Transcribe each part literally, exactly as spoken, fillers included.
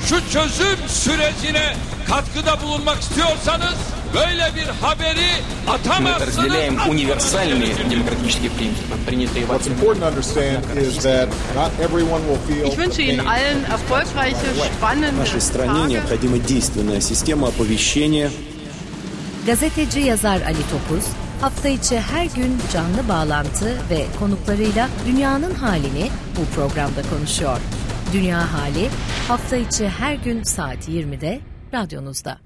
şu çözüm sürecine katkıda bulunmak istiyorsanız böyle bir haberi atamazsınız. Ich wünsche Ihnen allen erfolgreiche, spannende Tage. Gazeteci yazar Ali Topuz, hafta içi her gün canlı bağlantı ve konuklarıyla dünyanın halini bu programda konuşuyor. Dünya Hali, hafta içi her gün saat yirmide radyonuzda.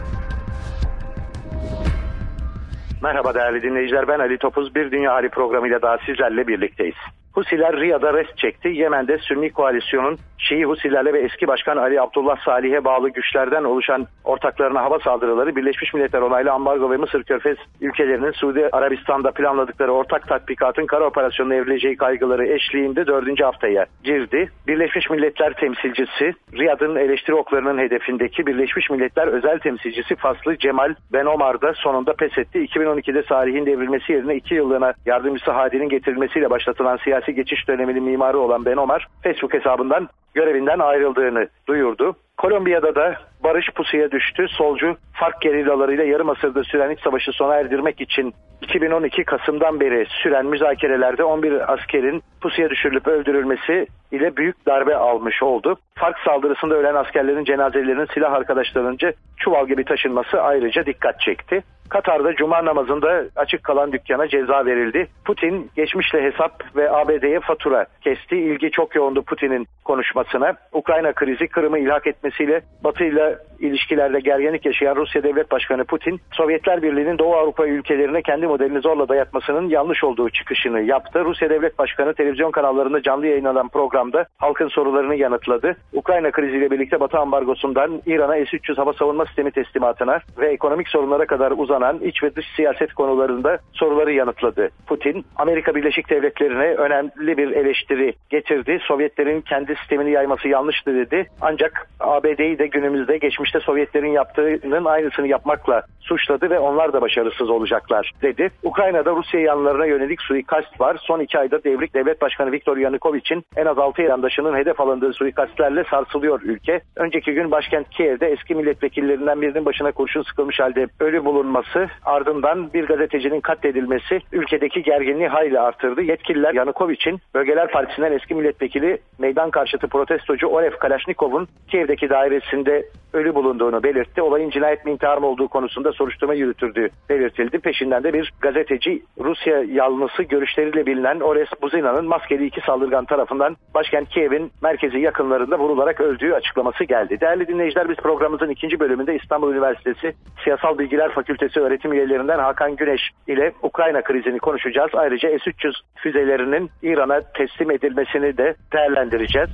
Merhaba değerli dinleyiciler, ben Ali Topuz. Bir Dünya Hali programıyla daha sizlerle birlikteyiz. Husiler Riyad'a rest çekti. Yemen'de Sünni koalisyonun Şii Husilerle ve eski başkan Ali Abdullah Salih'e bağlı güçlerden oluşan ortaklarına hava saldırıları Birleşmiş Milletler onaylı ambargo ve Mısır Körfez ülkelerinin Suudi Arabistan'da planladıkları ortak tatbikatın kara operasyonuna evrileceği kaygıları eşliğinde dördüncü haftaya girdi. Birleşmiş Milletler temsilcisi Riyad'ın eleştiri oklarının hedefindeki Birleşmiş Milletler özel temsilcisi Faslı Cemal Ben Omar da sonunda pes etti. iki bin on ikide Salih'in devrilmesi yerine iki yıllığına yardımcısı Hadi'nin getirilmesiyle başlatılan siyasi geçiş döneminin mimarı olan Ben Omar, Facebook hesabından görevinden ayrıldığını duyurdu. Kolombiya'da da barış pusuya düştü. Solcu FARC gerillalarıyla yarım asırda süren iç savaşı sona erdirmek için iki bin on iki Kasım'dan beri süren müzakerelerde on bir askerin pusuya düşürülüp öldürülmesi ile büyük darbe almış oldu. FARC saldırısında ölen askerlerin cenazelerinin silah arkadaşlarınca çuval gibi taşınması ayrıca dikkat çekti. Katar'da Cuma namazında açık kalan dükkana ceza verildi. Putin geçmişle hesap ve A B D'ye fatura kesti. İlgi çok yoğundu Putin'in konuşmasına. Ukrayna krizi Kırım'ı ilhak etmesiyle Batı ile ilişkilerde gerginlik yaşayan Rusya Devlet Başkanı Putin, Sovyetler Birliği'nin Doğu Avrupa ülkelerine kendi modelini zorla dayatmasının yanlış olduğu çıkışını yaptı. Rusya Devlet Başkanı televizyon kanallarında canlı yayınlanan programda halkın sorularını yanıtladı. Ukrayna kriziyle birlikte Batı ambargosundan İran'a S üç yüz hava savunma sistemi teslimatına ve ekonomik sorunlara kadar uzanan iç ve dış siyaset konularında soruları yanıtladı. Putin, Amerika Birleşik Devletleri'ne önemli bir eleştiri getirdi. Sovyetlerin kendi sistemini yayması yanlıştı dedi. Ancak A B D'yi de günümüzde geçmişte Sovyetlerin yaptığının aynısını yapmakla suçladı ve onlar da başarısız olacaklar dedi. Ukrayna'da Rusya yanlarına yönelik suikast var. Son iki ayda devrik devlet başkanı Viktor Yanukovych'in en az altı yandaşının hedef alındığı suikastlerle sarsılıyor ülke. Önceki gün başkent Kiev'de eski milletvekillerinden birinin başına kurşun sıkılmış halde ölü bulunması, ardından bir gazetecinin katledilmesi ülkedeki gerginliği hayli artırdı. Yetkililer Yanukovych'in Bölgeler Partisi'nden eski milletvekili meydan karşıtı protestocu Olev Kalashnikov'un Kiev'deki dairesinde ölü bulunduğunu belirtti. Olayın cinayet mi intihar mı olduğu konusunda soruşturma yürütüldüğü belirtildi. Peşinden de bir gazeteci Rusya yanlısı görüşleriyle bilinen Ores Buzina'nın maskeli iki saldırgan tarafından başkent Kiev'in merkezi yakınlarında vurularak öldüğü açıklaması geldi. Değerli dinleyiciler, biz programımızın ikinci bölümünde İstanbul Üniversitesi Siyasal Bilgiler Fakültesi öğretim üyelerinden Hakan Güneş ile Ukrayna krizini konuşacağız. Ayrıca S üç yüz füzelerinin İran'a teslim edilmesini de değerlendireceğiz.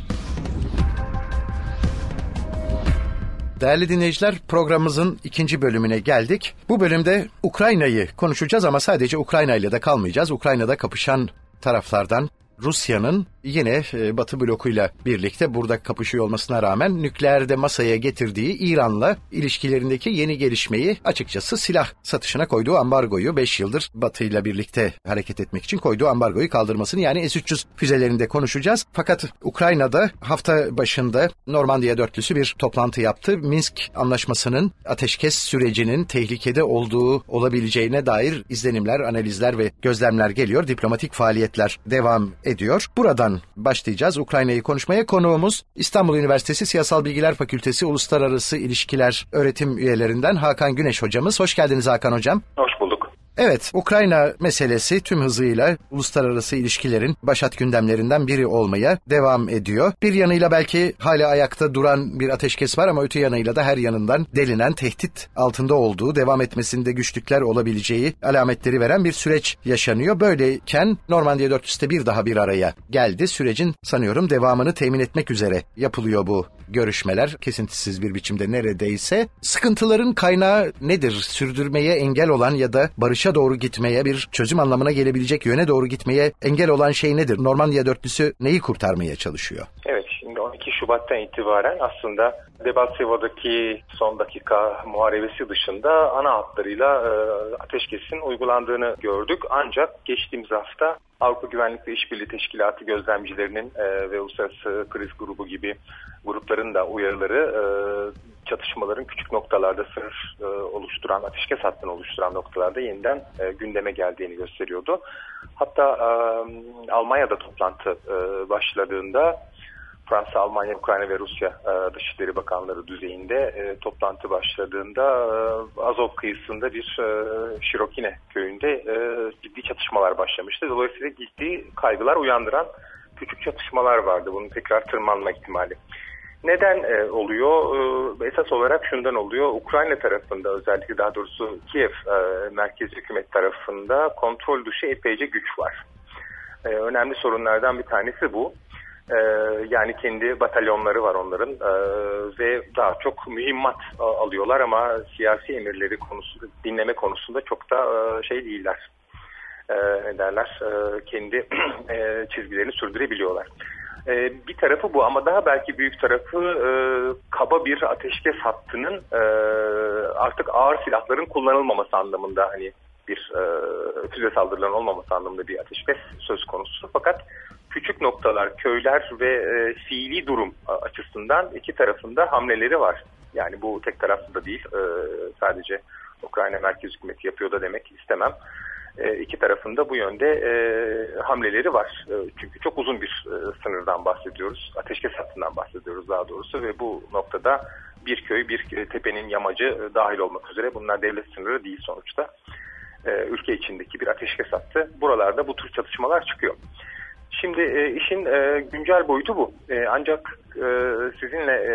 Değerli dinleyiciler, programımızın ikinci bölümüne geldik. Bu bölümde Ukrayna'yı konuşacağız ama sadece Ukrayna ile de kalmayacağız. Ukrayna'da kapışan taraflardan Rusya'nın yine Batı blokuyla birlikte burada kapışıyor olmasına rağmen nükleerde masaya getirdiği İran'la ilişkilerindeki yeni gelişmeyi, açıkçası silah satışına koyduğu ambargoyu, beş yıldır Batı ile birlikte hareket etmek için koyduğu ambargoyu kaldırmasını, yani S üç yüz füzelerinde konuşacağız. Fakat Ukrayna'da hafta başında Normandiya dörtlüsü bir toplantı yaptı. Minsk Anlaşması'nın ateşkes sürecinin tehlikede olduğu olabileceğine dair izlenimler, analizler ve gözlemler geliyor. Diplomatik faaliyetler devam ediyor. Buradan başlayacağız Ukrayna'yı konuşmaya. Konuğumuz İstanbul Üniversitesi Siyasal Bilgiler Fakültesi Uluslararası İlişkiler öğretim üyelerinden Hakan Güneş hocamız. Hoş geldiniz Hakan hocam. Hoş bulduk. Evet, Ukrayna meselesi tüm hızıyla uluslararası ilişkilerin başat gündemlerinden biri olmaya devam ediyor. Bir yanıyla belki hala ayakta duran bir ateşkes var ama öte yanıyla da her yanından delinen, tehdit altında olduğu, devam etmesinde güçlükler olabileceği alametleri veren bir süreç yaşanıyor. Böyleyken Normandiya dörtlüsü bir daha bir araya geldi. Sürecin sanıyorum devamını temin etmek üzere yapılıyor bu görüşmeler, kesintisiz bir biçimde neredeyse. Sıkıntıların kaynağı nedir? Sürdürmeye engel olan ya da barışa doğru gitmeye, bir çözüm anlamına gelebilecek yöne doğru gitmeye engel olan şey nedir? Normandiya dörtlüsü neyi kurtarmaya çalışıyor? Evet, şimdi Şimdi on iki Şubat'tan itibaren aslında Debaltsevo'daki son dakika muharebesi dışında ana hatlarıyla e, ateşkesin uygulandığını gördük. Ancak geçtiğimiz hafta Avrupa Güvenlik ve İşbirliği Teşkilatı gözlemcilerinin e, ve Uluslararası Kriz Grubu gibi grupların da uyarıları e, çatışmaların küçük noktalarda sınır e, oluşturan, ateşkes hattını oluşturan noktalarda yeniden e, gündeme geldiğini gösteriyordu. Hatta e, Almanya'da toplantı e, başladığında Fransa, Almanya, Ukrayna ve Rusya e, Dışişleri Bakanları düzeyinde e, toplantı başladığında e, Azov kıyısında bir e, Şirokine köyünde e, ciddi çatışmalar başlamıştı. Dolayısıyla ciddi kaygılar uyandıran küçük çatışmalar vardı. Bunun tekrar tırmanma ihtimali. Neden e, oluyor? E, esas olarak şundan oluyor. Ukrayna tarafında, özellikle daha doğrusu Kiev e, merkezi hükümet tarafında kontrol dışı epeyce güç var. E, önemli sorunlardan bir tanesi bu. E, yani kendi batalyonları var onların e, ve daha çok mühimmat e, alıyorlar ama siyasi emirleri konusu, dinleme konusunda çok da e, şey değiller. E, ne derler? E, kendi e, çizgilerini sürdürebiliyorlar. Bir tarafı bu ama daha belki büyük tarafı e, kaba bir ateşkes hattının e, artık ağır silahların kullanılmaması anlamında, hani bir e, füze saldırılarının olmaması anlamında bir ateşkes söz konusu. Fakat küçük noktalar, köyler ve e, fiili durum açısından iki tarafında hamleleri var. Yani bu tek taraflı da değil, e, sadece Ukrayna merkez hükümeti yapıyor da demek istemem. E, iki tarafında bu yönde e, hamleleri var. E, çünkü çok uzun bir e, sınırdan bahsediyoruz. Ateşkes hattından bahsediyoruz daha doğrusu ve bu noktada bir köy, bir e, tepenin yamacı e, dahil olmak üzere bunlar devlet sınırı değil sonuçta. E, ülke içindeki bir ateşkes hattı. Buralarda bu tür çatışmalar çıkıyor. Şimdi e, işin e, güncel boyutu bu. E, ancak e, sizinle e,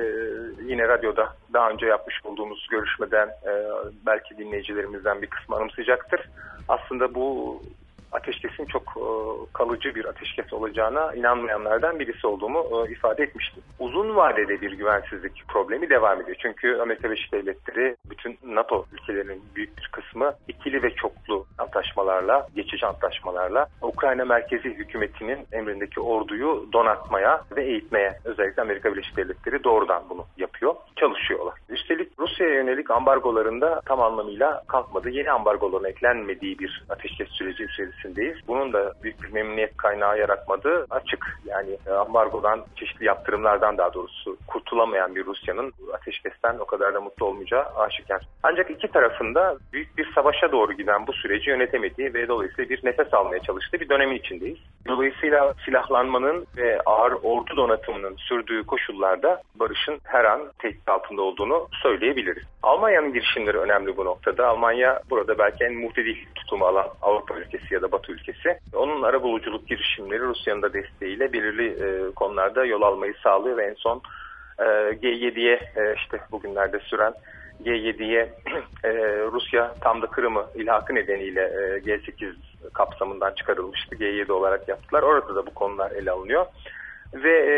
yine radyoda daha önce yapmış olduğumuz görüşmeden e, belki dinleyicilerimizden bir kısmı anımsayacaktır. Aslında bu ateşkesin çok e, kalıcı bir ateşkes olacağına inanmayanlardan birisi olduğumu e, ifade etmiştim. Uzun vadede bir güvensizlik problemi devam ediyor. Çünkü Amerika Birleşik Devletleri, bütün NATO ülkelerinin büyük bir kısmı ikili ve çoklu antlaşmalarla, geçici antlaşmalarla Ukrayna merkezi hükümetinin emrindeki orduyu donatmaya ve eğitmeye, özellikle Amerika Birleşik Devletleri doğrudan bunu yapıyor, çalışıyorlar. Üstelik Rusya'ya yönelik ambargolarında tam anlamıyla kalkmadı. Yeni ambargoların eklenmediği bir ateşkes süreci içerisinde. Bunun da büyük bir memnuniyet kaynağı yaratmadığı açık. Yani ambargodan, çeşitli yaptırımlardan daha doğrusu kurtulamayan bir Rusya'nın ateşkesten o kadar da mutlu olmayacağı aşikar. Ancak iki tarafında büyük bir savaşa doğru giden bu süreci yönetemediği ve dolayısıyla bir nefes almaya çalıştığı bir dönemin içindeyiz. Dolayısıyla silahlanmanın ve ağır ordu donatımının sürdüğü koşullarda barışın her an tehdit altında olduğunu söyleyebiliriz. Almanya'nın girişimleri önemli bu noktada. Almanya burada belki en muhtedil tutumu alan Avrupa ülkesi ya da Batı ülkesi. Onun arabuluculuk girişimleri Rusya'nın da desteğiyle belirli e, konularda yol almayı sağlıyor ve en son e, G yediye e, işte bugünlerde süren G yediye e, Rusya tam da Kırım'ı ilhakı nedeniyle e, G sekiz kapsamından çıkarılmıştı. G yedi olarak yaptılar. Orada da bu konular ele alınıyor. Ve e,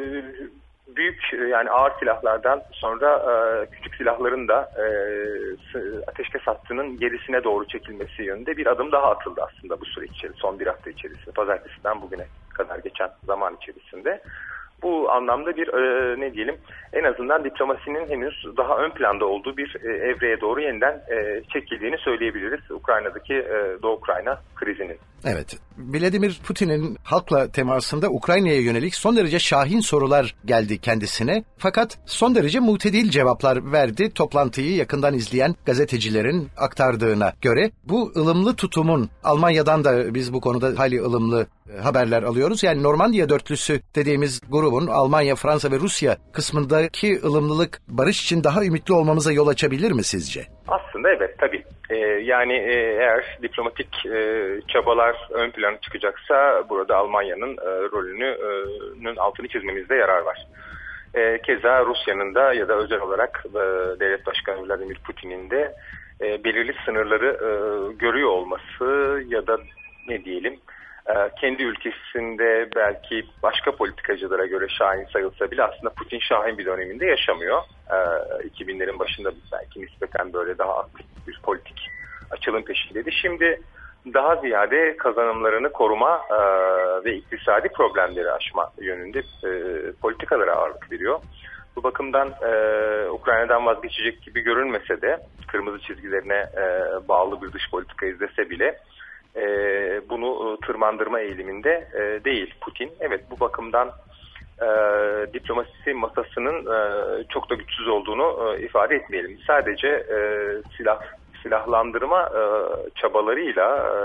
büyük yani ağır silahlardan sonra e, küçük silahların da e, ateşkes hattının gerisine doğru çekilmesi yönünde bir adım daha atıldı aslında bu süreç içerisinde, son bir hafta içerisinde, pazartesiden bugüne kadar geçen zaman içerisinde. Bu anlamda bir e, ne diyelim, en azından diplomasinin henüz daha ön planda olduğu bir e, evreye doğru yeniden e, çekildiğini söyleyebiliriz Ukrayna'daki e, Doğu Ukrayna krizinin. Evet, Vladimir Putin'in halkla temasında Ukrayna'ya yönelik son derece şahin sorular geldi kendisine. Fakat son derece mutedil cevaplar verdi. Toplantıyı yakından izleyen gazetecilerin aktardığına göre bu ılımlı tutumun, Almanya'dan da biz bu konuda hayli ılımlı haberler alıyoruz. Yani Normandiya dörtlüsü dediğimiz grubun Almanya, Fransa ve Rusya kısmındaki ılımlılık barış için daha ümitli olmamıza yol açabilir mi sizce? Aslında evet, tabii. Ee, yani e, eğer diplomatik e, çabalar ön plana çıkacaksa burada Almanya'nın e, rolünün altını çizmemizde yarar var. E, keza Rusya'nın da ya da özel olarak e, Devlet Başkanı Vladimir Putin'in de e, belirli sınırları e, görüyor olması ya da ne diyelim, kendi ülkesinde belki başka politikacılara göre şahin sayılsa bile aslında Putin şahin bir döneminde yaşamıyor. iki binlerin başında belki nispeten böyle daha aktif bir politik açılım peşindeydi. Şimdi daha ziyade kazanımlarını koruma e, ve iktisadi problemleri aşma yönünde e, politikalara ağırlık veriyor. Bu bakımdan e, Ukrayna'dan vazgeçecek gibi görünmese de, kırmızı çizgilerine e, bağlı bir dış politika izlese bile e, bunu tırmandırma eğiliminde e, değil Putin. Evet, bu bakımdan e, diplomasi masasının e, çok da güçsüz olduğunu e, ifade etmeyelim. Sadece e, silah silahlandırma e, çabalarıyla e,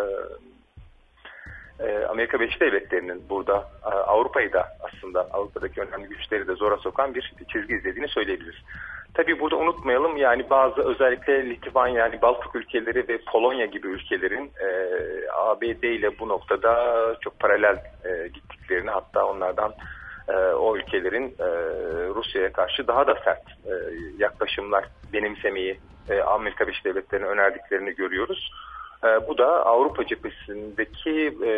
e, Amerika Birleşik Devletleri'nin burada e, Avrupa'yı da aslında Avrupa'daki önemli güçleri de zora sokan bir çizgi izlediğini söyleyebiliriz. Tabii burada unutmayalım, yani bazı özellikle Litvanya, yani Baltık ülkeleri ve Polonya gibi ülkelerin e, A B D ile bu noktada çok paralel e, gittiklerini, hatta onlardan e, o ülkelerin e, Rusya'ya karşı daha da sert e, yaklaşımlar benimsemeyi e, Amerika Birleşik Devletleri'ne önerdiklerini görüyoruz. E, bu da Avrupa cephesindeki e,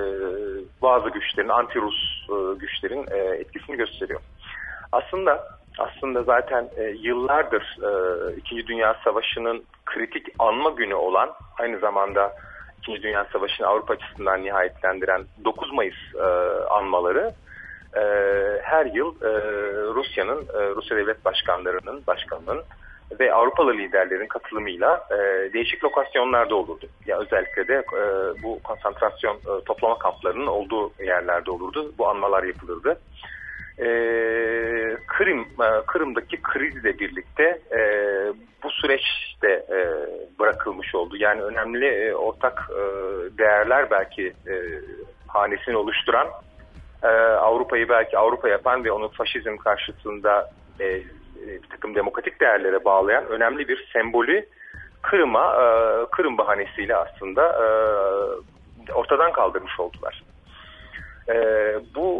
bazı güçlerin, anti-Rus e, güçlerin e, etkisini gösteriyor. Aslında Aslında zaten e, yıllardır e, İkinci Dünya Savaşı'nın kritik anma günü olan, aynı zamanda İkinci Dünya Savaşı'nı Avrupa açısından nihayetlendiren dokuz Mayıs e, anmaları e, her yıl e, Rusya'nın, e, Rusya devlet başkanlarının, başkanının ve Avrupalı liderlerin katılımıyla e, değişik lokasyonlarda olurdu. Ya özellikle de e, bu konsantrasyon e, toplama kamplarının olduğu yerlerde olurdu. Bu anmalar yapılırdı. Ee, Kırım, Kırım'daki krizle birlikte e, bu süreç de e, bırakılmış oldu. Yani önemli e, ortak e, değerler belki e, hanesini oluşturan, e, Avrupa'yı belki Avrupa yapan ve onu faşizm karşısında e, bir takım demokratik değerlere bağlayan önemli bir sembolü Kırım'a, e, Kırım bahanesiyle aslında e, ortadan kaldırmış oldular. Ee,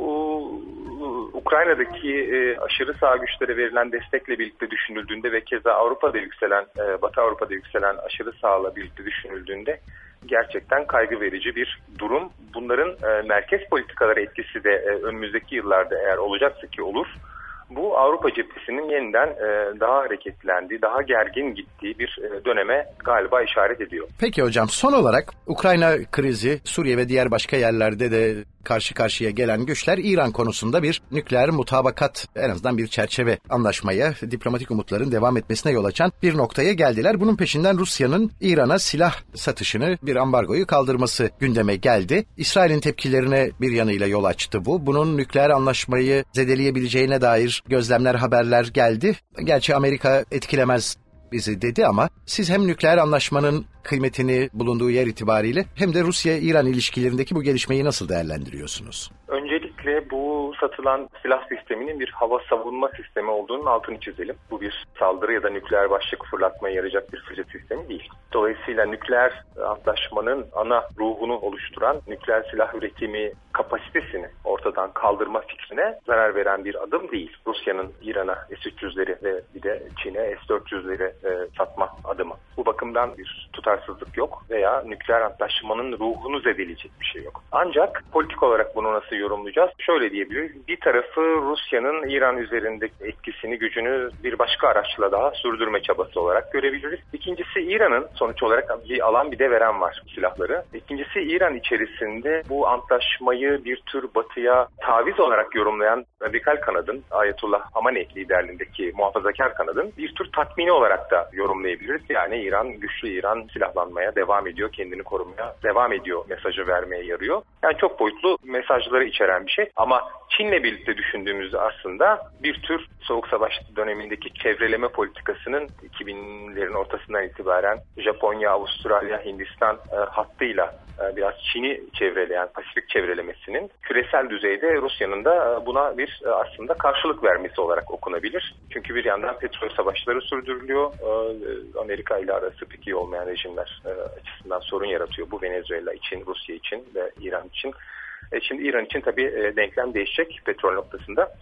bu Ukrayna'daki e, aşırı sağ güçlere verilen destekle birlikte düşünüldüğünde ve keza Avrupa'da yükselen, e, Batı Avrupa'da yükselen aşırı sağla birlikte düşünüldüğünde gerçekten kaygı verici bir durum. Bunların e, merkez politikalara etkisi de e, önümüzdeki yıllarda eğer olacaksa ki olur, bu Avrupa cephesinin yeniden e, daha hareketlendiği, daha gergin gittiği bir e, döneme galiba işaret ediyor. Peki hocam, son olarak Ukrayna krizi, Suriye ve diğer başka yerlerde de karşı karşıya gelen güçler İran konusunda bir nükleer mutabakat, en azından bir çerçeve anlaşmaya, diplomatik umutların devam etmesine yol açan bir noktaya geldiler. Bunun peşinden Rusya'nın İran'a silah satışını, bir ambargoyu kaldırması gündeme geldi. İsrail'in tepkilerine bir yanıyla yol açtı bu. Bunun nükleer anlaşmayı zedeleyebileceğine dair gözlemler, haberler geldi. Gerçi Amerika etkilemez bizi dedi ama siz hem nükleer anlaşmanın kıymetini bulunduğu yer itibariyle hem de Rusya-İran ilişkilerindeki bu gelişmeyi nasıl değerlendiriyorsunuz? Öncelikle bu satılan silah sisteminin bir hava savunma sistemi olduğunun altını çizelim. Bu bir saldırı ya da nükleer başlık fırlatmaya yarayacak bir füze sistemi değil. Dolayısıyla nükleer antlaşmanın ana ruhunu oluşturan nükleer silah üretimi kapasitesini ortadan kaldırma fikrine zarar veren bir adım değil. Rusya'nın İran'a S üç yüzleri ve bir de Çin'e S dört yüzleri e, satma adımı. Bu bakımdan bir tutarsızlık yok veya nükleer antlaşmanın ruhunu zedeleyecek bir şey yok. Ancak politik olarak bunu nasıl yorumlayacağız? Şöyle diyebiliriz. Bir tarafı Rusya'nın İran üzerindeki etkisini, gücünü bir başka araçla daha sürdürme çabası olarak görebiliriz. İkincisi, İran'ın sonuç olarak bir alan bir de veren var silahları. İkincisi, İran içerisinde bu antlaşmayı bir tür batıya taviz olarak yorumlayan radikal kanadın, Ayetullah Hamenei liderliğindeki muhafazakar kanadın bir tür tatmini olarak da yorumlayabiliriz. Yani İran, güçlü İran silahlanmaya devam ediyor, kendini korumaya devam ediyor mesajı vermeye yarıyor. Yani çok boyutlu mesajları içeren bir şey. Ama Çin'le birlikte düşündüğümüzde aslında bir tür Soğuk Savaş dönemindeki çevreleme politikasının iki binlerin ortasından itibaren Japonya, Avustralya, Hindistan e, hattıyla e, biraz Çin'i çevreleyen Pasifik çevrelemesinin küresel düzeyde Rusya'nın da e, buna bir e, aslında karşılık vermesi olarak okunabilir. Çünkü bir yandan petrol savaşları sürdürülüyor. E, Amerika ile arası pek iyi olmayan rejimler e, açısından sorun yaratıyor. Bu Venezuela için, Rusya için ve İran için. E, şimdi İran için tabii e, denklem değişecek petrol noktasında.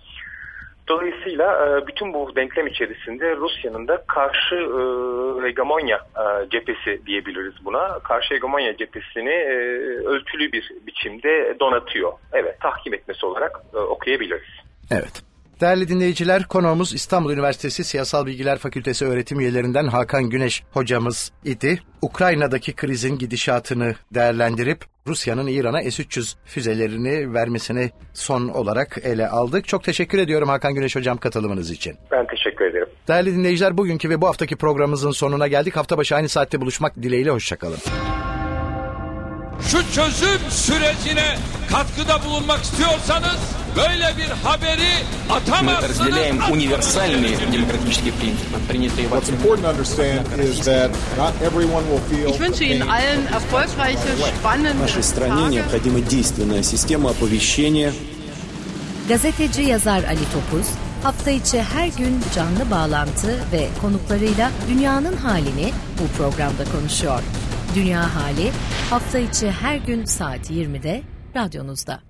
Dolayısıyla e, bütün bu denklem içerisinde Rusya'nın da karşı e, hegemonya e, cephesi diyebiliriz buna. Karşı hegemonya cephesini e, ölçülü bir biçimde donatıyor. Evet, tahkim etmesi olarak e, okuyabiliriz. Evet. Değerli dinleyiciler, konuğumuz İstanbul Üniversitesi Siyasal Bilgiler Fakültesi öğretim üyelerinden Hakan Güneş hocamız idi. Ukrayna'daki krizin gidişatını değerlendirip Rusya'nın İran'a S üç yüz füzelerini vermesini son olarak ele aldık. Çok teşekkür ediyorum Hakan Güneş hocam katılımınız için. Ben teşekkür ederim. Değerli dinleyiciler, bugünkü ve bu haftaki programımızın sonuna geldik. Hafta başı aynı saatte buluşmak dileğiyle, hoşçakalın. Şu çözüm sürecine katkıda bulunmak istiyorsanız böyle bir haberi atamazsınız. What's important to understand is that not everyone will feel. Ich wünsche Ihnen allen erfolgreiche, spannende Нашей стране необходима действенная система оповещения. Gazeteci yazar Ali Topuz, hafta içi her gün canlı bağlantı ve konuklarıyla dünyanın halini bu programda konuşuyor. Dünya Hali, hafta içi her gün saat yirmide radyonuzda.